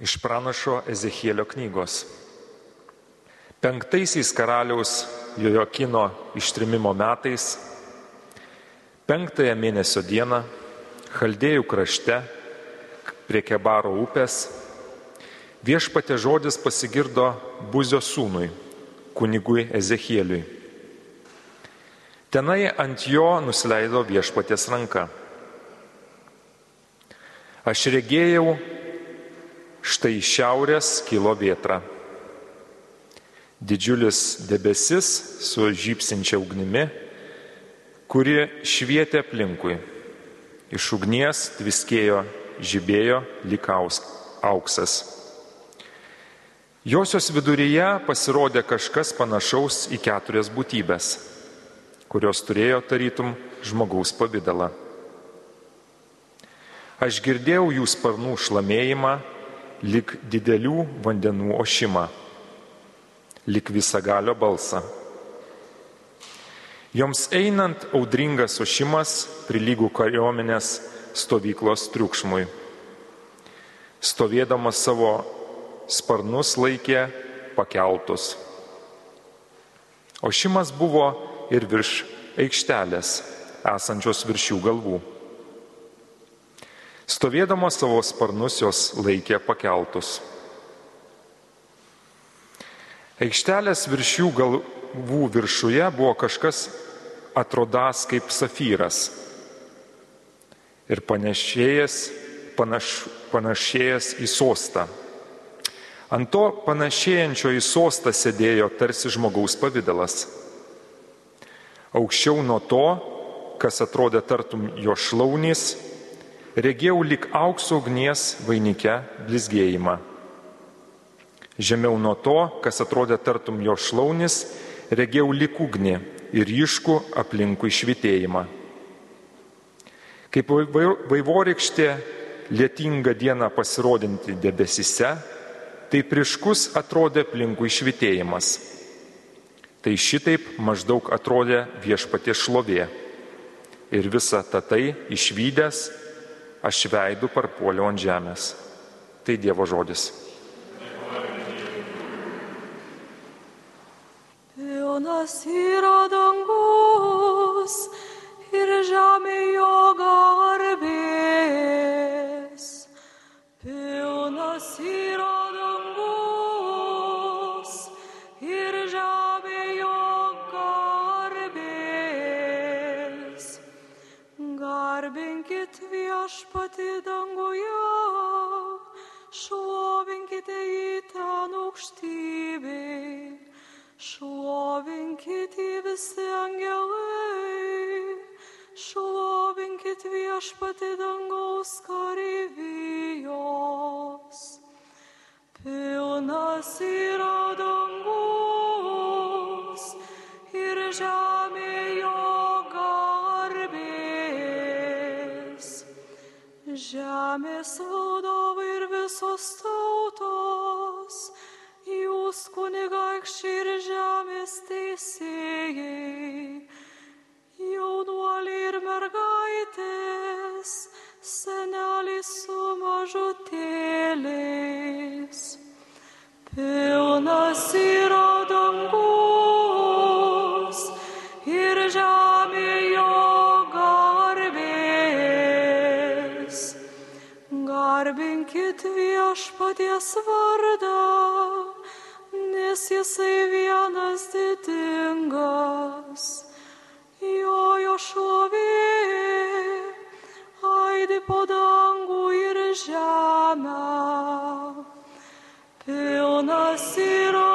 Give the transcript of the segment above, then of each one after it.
Iš pranašo Ezechielio knygos. 5 karaliaus Jojokino ištrėmimo metais, 5 mėnesio dieną, Chaldėjų krašte, prie Kebaro upės, Viešpaties žodis pasigirdo Buzio sūnui, kunigui Ezechieliui. Tenai ant jo nusileido Viešpaties ranka. Aš regėjau, štai iš šiaurės kilo vėtra. Didžiulis debesis su žybsinčia ugnimi, kuri švietė aplinkui. Iš ugnies tviskėjo, žibėjo lyg auksas. Josios viduryje pasirodė kažkas panašaus į 4 būtybės, kurios turėjo tarytum žmogaus pavidalą. Aš girdėjau jų sparnų šlamėjimą, lyg didelių vandenų ošimą, lyg visagalio balsą. Joms einant audringas ošimas prilygų kariuomenės stovyklos triukšmui. Stovėdamas savo sparnus laikė pakeltus. Ošimas buvo ir virš aikštelės, esančios virš jų galvų. Stovėdamos savo sparnus jos laikė pakeltus. Aikštelės virš jų galvų viršuje buvo kažkas atrodąs kaip safyras ir panašėjęs į sostą. Ant to panašėjančio į sostą sėdėjo tarsi žmogaus pavidalas. Aukščiau nuo to, kas atrodė tartum jo šlaunys, regėjau lyg aukso ugnies vainike blizgėjimą. Žemiau nuo to, kas atrodė tartum jo šlaunis, regėjau lyg ugnį ir ryškų aplinkui švytėjimą. Kaip vaivorykštė lietingą dieną pasirodinti debesyse, taip ryškus atrodė aplinkui švytėjimas. Tai šitaip maždaug atrodė Viešpaties šlovė. Ir visą tai išvydęs, aš veidu parpuoliau ant žemės. Tai Dievo žodis. Pilnas yra dangus ir žemė jo garbės. Pilnas yra dangus ir žemė jo garbės. Garbinkit Viešpatį danguje, šlovinkite jį ten aukštybėj. Šlovinkit jį visi angelai, šlovinkit Viešpatį dangaus kareivijos. Pilnas yra dangus ir žemė jo garbės. Žemės valdovai ir visos tautos, jūs kunigaikščiai ir žemės teisėjai, jaunuoliai ir mergaitės, seneliai su mažutėliais. Pilnas yra dangus ir žemė jo garbės. Garbinkit Viešpaties vardą, nes jisai vienas didingas. Jo šlovė aidi po dangų ir žemę. Pilnas yra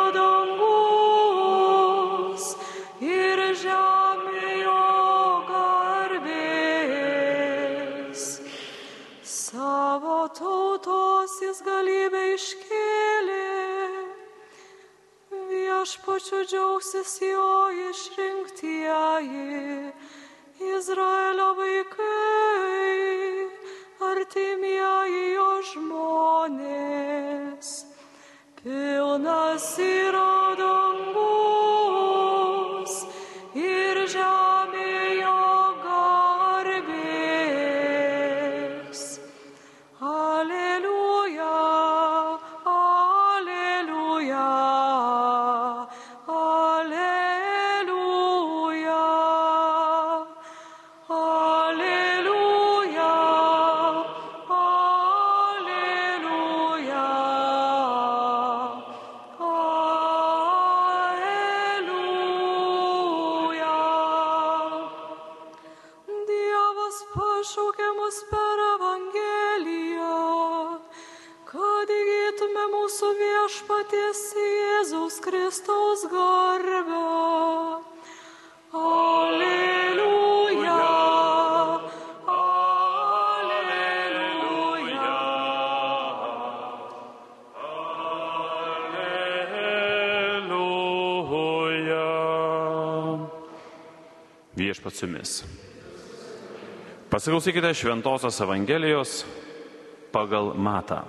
dangus ir žemė jo garbės. Savo tautos jis galybę iškėlė, Viešpačiu džiaugsis jo išrinktieji, Izraelio vaikai, artimieji jo žmonės. Pilnas yra dangus ir žemė jo garbės. Aleliuja, kad įgytume mūsų viešpaties Jėzaus Kristaus garbę. Alleluja. Viešpats su jumis. Pasiklausykite Šventosios Evangelijos pagal Matą.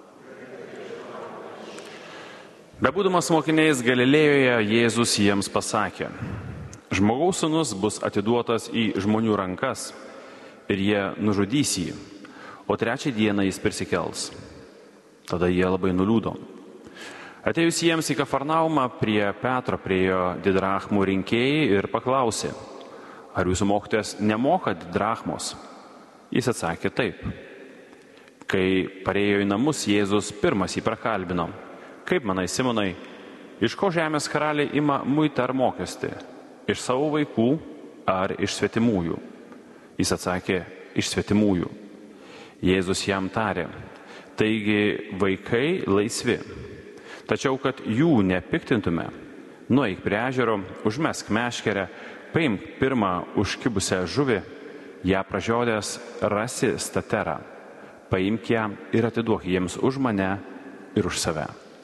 Bebūdamas mokiniais Galilėjoje, Jėzus jiems pasakė: Žmogaus sūnus bus atiduotas į žmonių rankas ir jie nužudys jį, o trečią dieną jis prisikels. Tada jie labai nuliūdo. Atėjus jiems į Kafarnaumą, prie Petro priėjo didrachmų rinkėjai ir paklausė: Ar jūsų mokytojas nemoka didrachmos? Jis atsakė: Taip. Kai parėjo į namus, Jėzus pirmas jį prakalbino: Kaip manai, Simonai, iš ko žemės karaliai ima muitą ar mokestį? Iš savo vaikų ar iš svetimųjų? Jis atsakė: Iš svetimųjų. Jėzus jam tarė: Taigi vaikai laisvi. Tačiau, kad jų nepiktintume, nueik prie ežero, užmesk meškerę, paimk pirmą užkibusią žuvį, ją pražiodęs rasi staterą, paimk ją ir atiduok jiems už mane ir už save.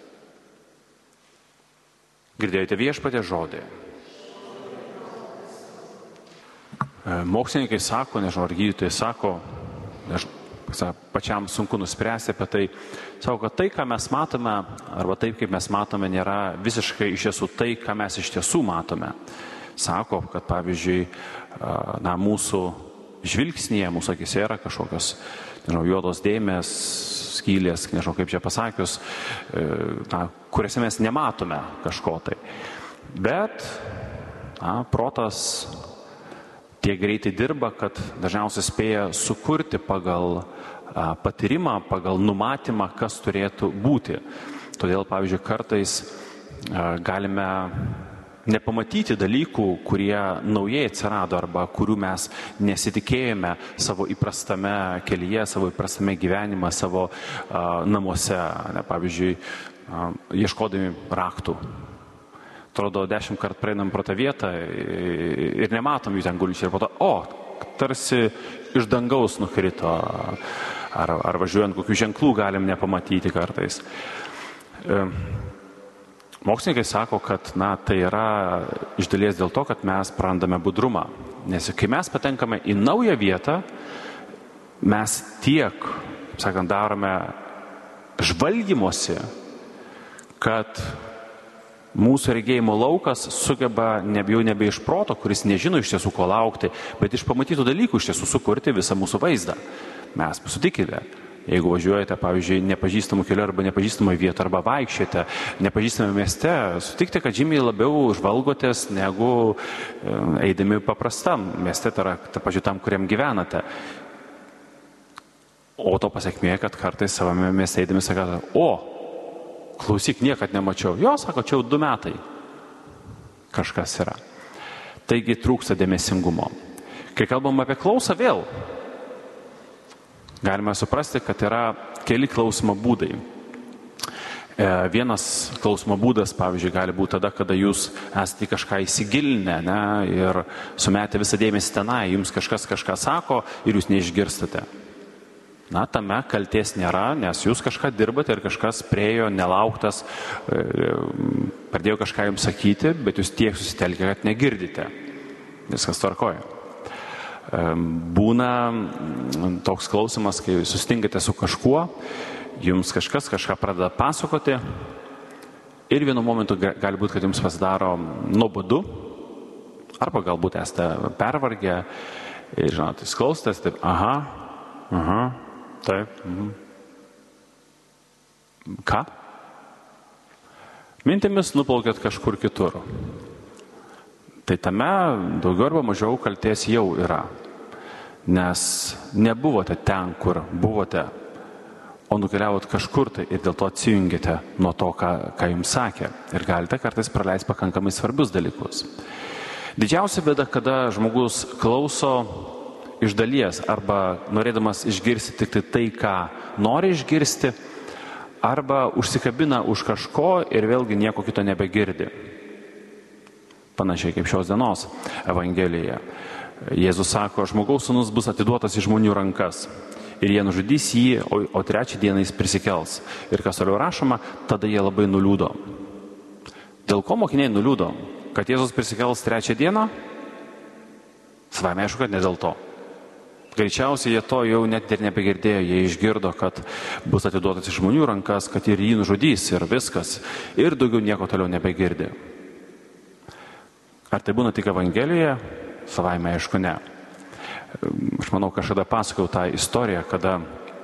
Girdėjote Viešpaties žodį. Mokslininkai sako, nežinau, ar gydytojai sako, pačiam sunku nuspręsti apie tai, sako, kad tai, ką mes matome, arba taip, kaip mes matome, nėra visiškai iš tiesų tai, ką mes iš tiesų matome. Sako, kad pavyzdžiui, mūsų žvilgsnėje, mūsų akise yra kažkokios, nežinau, juodos dėmės, skylės, nežinau kaip čia pasakius, kuriuose mes nematome kažko tai. Bet protas tiek greitai dirba, kad dažniausiai spėja sukurti pagal patyrimą, pagal numatymą, kas turėtų būti. Todėl, pavyzdžiui, kartais galime nepamatyti dalykų, kurie naujai atsirado arba kurių mes nesitikėjome savo įprastame kelyje, savo įprastame gyvenime, savo namuose, pavyzdžiui, ieškodami raktų. Atrodo, 10 kartų praeinam pro tą vietą ir nematom jų ten gulinčių ir po to, tarsi iš dangaus nukrito, ar važiuojant kokių ženklų galim nepamatyti kartais. Mokslininkai sako, kad tai yra iš dalies dėl to, kad mes prarandame budrumą. Nes kai mes patenkame į naują vietą, mes tiek, sakant, darome žvalgymosi, kad mūsų regėjimo laukas sugeba jau nebe iš proto, kuris nežino iš tiesų ko laukti, bet iš pamatytų dalykų iš tiesų sukurti visą mūsų vaizdą. Mes sutikite. Jeigu važiuojate, pavyzdžiui, nepažįstamų kelių arba nepažįstamų vietų, arba vaikščiate nepažįstamame mieste, sutikite, kad žymiai labiau žvalgotės negu eidami paprastam mieste, tai pavyzdžiui, tam, kuriam gyvenate. O to pasiekmė, kad kartais savame mieste eidami sakate: klausyk, niekad nemačiau. Jo, sako, čia jau 2 metai. Kažkas yra. Taigi trūksta dėmesingumo. Kai kalbam apie klausą vėl, galime suprasti, kad yra keli klausimo būdai. Vienas klausimo būdas, pavyzdžiui, gali būti tada, kada jūs esate kažką įsigilinę ir sumetę visą dėmesį tenai, jums kažkas kažką sako ir jūs neišgirstate. Tame kaltės nėra, nes jūs kažką dirbate ir kažkas priejo nelauktas, pradėjo kažką jums sakyti, bet jūs tiek susitelkė, kad negirdite. Viskas tvarkoja. Būna toks klausimas, kai susitinkate su kažkuo, jums kažkas kažką pradeda pasakoti ir vienu momentu gali būti, kad jums pasidaro nuobodu, arba galbūt esate pervargę ir, žinot, jūs klausotės, taip, taip. Ką? Mintimis nuplaukėt kažkur kitur. Tai tame daugiau arba mažiau kaltės jau yra, nes nebuvote ten, kur buvote, o nukeliavot kažkur tai ir dėl to atsijungėte nuo to, ką jums sakė. Ir galite kartais praleisti pakankamai svarbius dalykus. Didžiausia bėda, kada žmogus klauso iš dalies arba norėdamas išgirsti tik tai, ką nori išgirsti, arba užsikabina už kažko ir vėlgi nieko kito nebegirdi. Panašiai kaip šios dienos Evangelija. Jėzus sako, žmogaus sūnus bus atiduotas į žmonių rankas ir jie nužudys jį, o trečią dieną jis prisikels. Ir kas toliau rašoma, tada jie labai nuliūdo. Dėl ko mokiniai nuliūdo? Kad Jėzus prisikels trečią dieną? Savame aišku, kad ne dėl to. Greičiausiai jie to jau net ir nebegirdėjo, jie išgirdo, kad bus atiduotas į žmonių rankas, kad ir jį nužudys ir viskas. Ir daugiau nieko toliau nebegirdė. Ar tai būna tik Evangelijoje? Savaime aišku ne. Aš manau, kažkada pasakojau tą istoriją, kada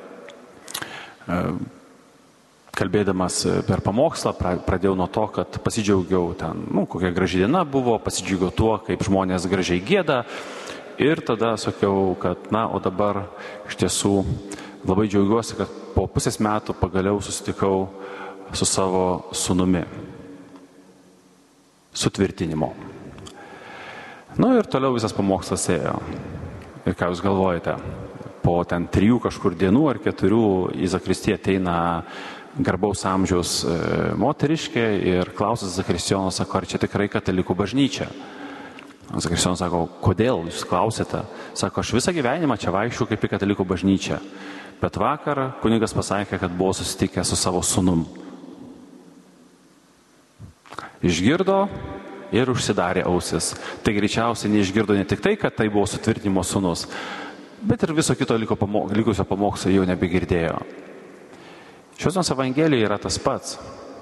kalbėdamas per pamokslą pradėjau nuo to, kad pasidžiaugiau ten, kokia graži diena buvo, pasidžiaugiau tuo, kaip žmonės gražiai gieda. Ir tada sakiau, kad o dabar iš tiesų labai džiaugiuosi, kad po pusės metų pagaliau susitikau su savo sūnumi. Sutvirtinimo. Ir toliau visas pamokslas ėjo. Ir ką jūs galvojate? Po ten 3 kažkur dienų ar 4 į zakristiją ateina garbaus amžiaus moteriškė ir klausia Zakristijono, sako, ar čia tikrai katalikų bažnyčia? Zakristijonas sako, kodėl jūs klausėte? Sako, aš visą gyvenimą čia vaikščiau kaip į katalikų bažnyčią. Bet vakar kunigas pasakė, kad buvo susitikę su savo sūnum. Išgirdo ir užsidarė ausis. Tai greičiausiai neišgirdo ne tik tai, kad tai buvo sutvirtinimo sūnus, bet ir viso kito likusio pamokslo jau nebegirdėjo. Šios dienos Evangelijoje yra tas pats.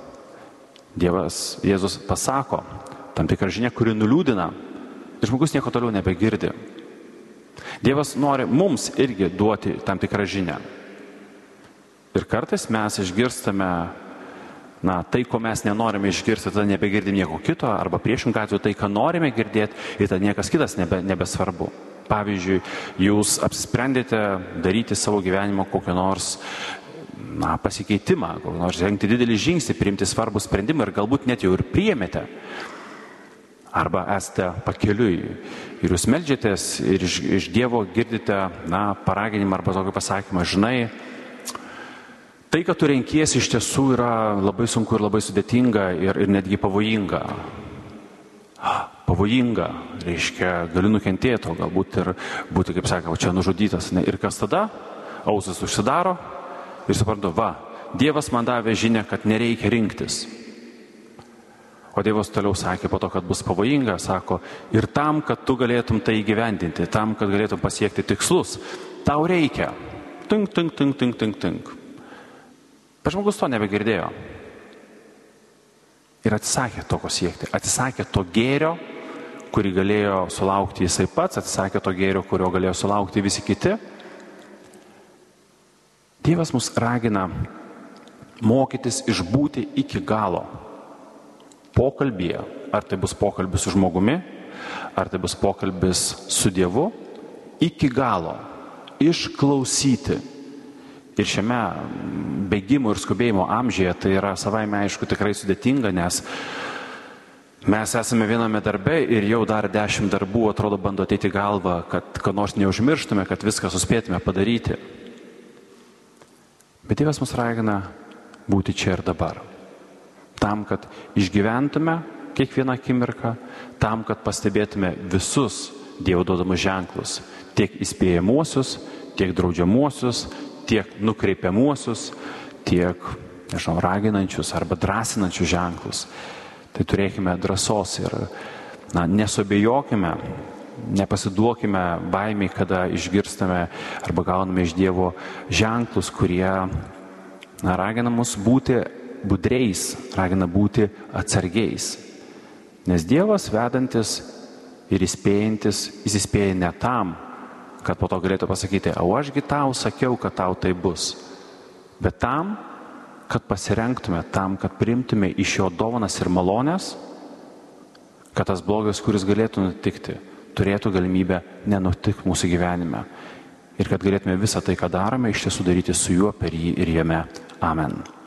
Jėzus pasako tam tikrą žinią, kuri nuliūdina ir žmogus nieko toliau nebegirdi. Dievas nori mums irgi duoti tam tikrą žinią. Ir kartais mes išgirstame tai, ko mes nenorime išgirsti, tada nebegirdim nieko kito, arba priešingą atveju tai, ką norime girdėti, ir tada niekas kitas nebesvarbu. Pavyzdžiui, jūs apsisprendėte daryti savo gyvenimo kokią nors pasikeitimą, kokį nors žengti didelį žingsnį, priimti svarbų sprendimą ir galbūt net jau ir priėmėte. Arba esate pakeliui ir jūs meldžiatės ir iš Dievo girdite paraginimą arba tokį pasakymą, žinai, tai, kad tu renkiesi, iš tiesų yra labai sunku ir labai sudėtinga ir netgi pavojinga. Pavojinga, reiškia, gali nukentėti, o galbūt ir būti, kaip sakau, čia nužudytas. Ir kas tada? Ausis užsidaro ir suprantu, Dievas man davė žinią, kad nereikia rinktis. O Dievas toliau sakė, po to, kad bus pavojinga, sako, ir tam, kad tu galėtum tai įgyvendinti, tam, kad galėtum pasiekti tikslus, tau reikia. Tink, tink, tink, tink, tink, tink. Bet žmogus to nebegirdėjo. Ir atsisakė to, ko siekti. Atsisakė to gėrio, kurį galėjo sulaukti jisai pats, atsisakė to gėrio, kurio galėjo sulaukti visi kiti. Dievas mus ragina mokytis išbūti iki galo. Pokalbyje, ar tai bus pokalbis su žmogumi, ar tai bus pokalbis su Dievu, iki galo. Išklausyti. Ir šiame bėgimo ir skubėjimo amžiuje tai yra savaime aišku tikrai sudėtinga, nes mes esame viename darbe ir jau dar 10 darbų atrodo bando ateiti galvą, kad nors neužmirštume, kad viską suspėtume padaryti. Bet Dievas mus ragina būti čia ir dabar. Tam, kad išgyventume kiekvieną akimirką, tam, kad pastebėtume visus Dievo duodamus ženklus, tiek įspėjamuosius, tiek draudžiamuosius, tiek nukreipiamuosius, tiek, raginančius arba drąsinančius ženklus. Tai turėkime drąsos ir nesuabejokime, nepasiduokime baimiai, kada išgirstame arba gauname iš Dievo ženklus, kurie ragina mus būti budreis, ragina būti atsargiais. Nes Dievas vedantis ir įspėjantis, jis įspėja ne tam, kad po to galėtų pasakyti, o ašgi tau sakiau, kad tau tai bus. Bet tam, kad pasirengtume, tam, kad priimtume iš jo dovanas ir malonės, kad tas blogas, kuris galėtų nutikti, turėtų galimybę nenutikti mūsų gyvenime. Ir kad galėtume visą tai, ką darome, iš tiesų daryti su juo, per jį ir jame. Amen.